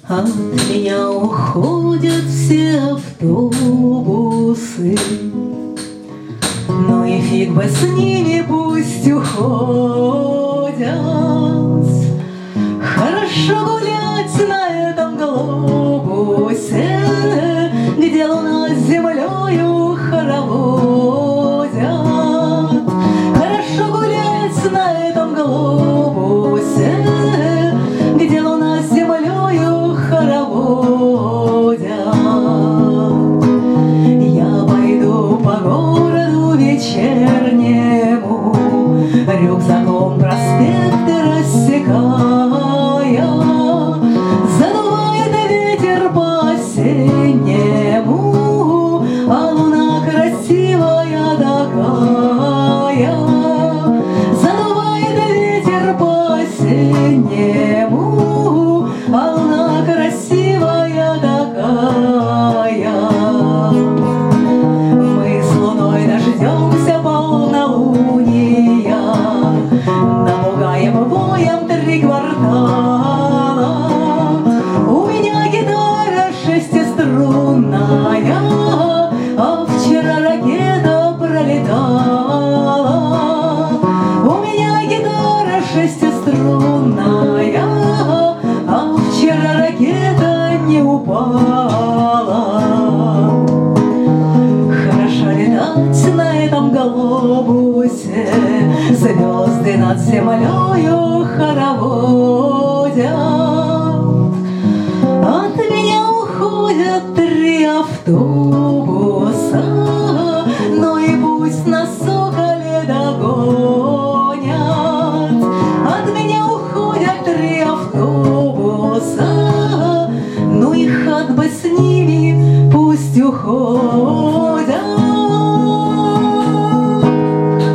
От меня уходят все автобусы, ну и фиг бы с ними, пусть уходят. Хорошо гулять на этом глобусе, где луна с землею хороводят. Хорошо гулять на этом глобусе, где луна с землею хороводят. Я пойду по городу вечернему, рюкзаком проспекты рассекая. Задувает ветер по-осеннему, а луна красивая такая. Задувает ветер по-осеннему, а луна красивая такая. Мы с луной дождемся полнолуния, напугаем воем 3 квартала. У меня гитара шестиструнная, а вчера ракета пролетала. У меня гитара шестиструнная, а вчера ракета не упала. Хорошо летать на этом глобусе, звезды над землею хороводят. От меня уходят 3 автобуса, ну и пусть на Соколе догонят. От меня уходят 3 автобуса, ну и хоть бы с ними пусть уходят.